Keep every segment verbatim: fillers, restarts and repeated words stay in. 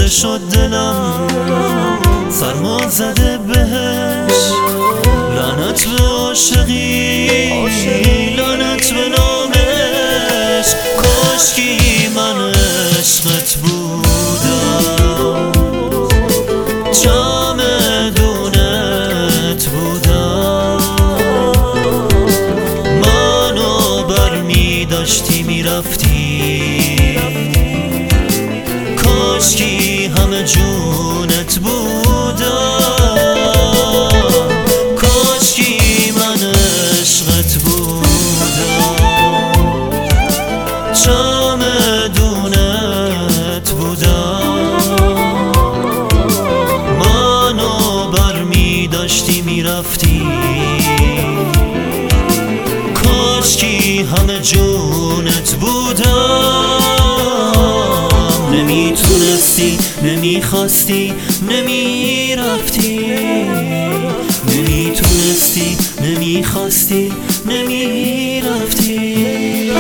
شد دلم سرما زده بهش، لعنت به عاشقی لعنت به نامش. کاشکی من عشقت بودم، چمدونت بودم، منو برمی داشتی میرفتی. کاشکی همه جونت بودم، کاشکی من عشقت بودم، چمدونت بودم، منو برمی داشتی میرفتی. کاشکی همه جونت بودم. نمیتونستی نمیخواستی نمیرفتی، نمیتونستی نمیخواستی نمیرفتی.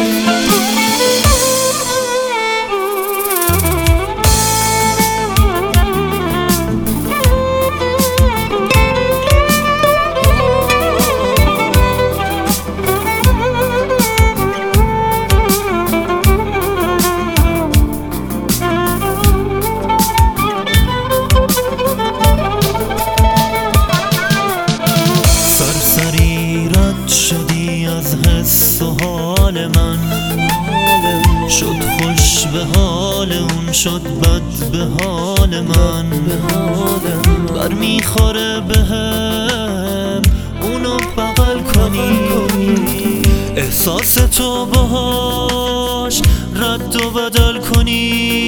شدی از حس و حال من، شد خوش به حال اون، شد بد به حال من. بر میخوره بهم اونو بغل کنی، احساس تو باهاش رد و بدل کنی.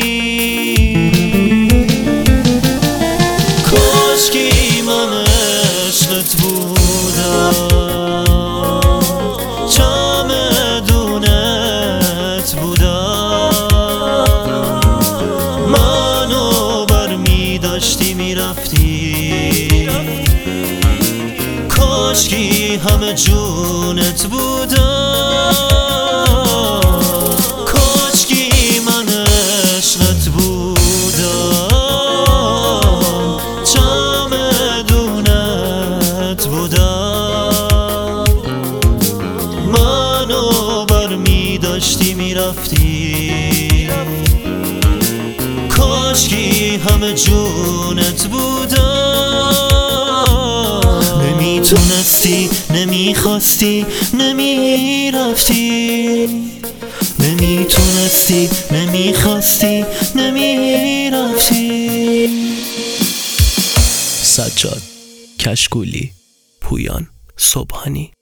کاشکی من عشقت بودم، چمدونت بودم، منو برمی داشتی میرفتی. کاشکی همه جونت بودم، کاشکی من عشقت بودم، چمدونت بودم، منو برمی داشتی میرفتی. کاشکی همه جونت بودم. نمیتونستی نمیخواستی نمیرفتی، نمیتونستی نمیخواستی نمیرفتی. سجاد کشکولی، پویان صبحانی.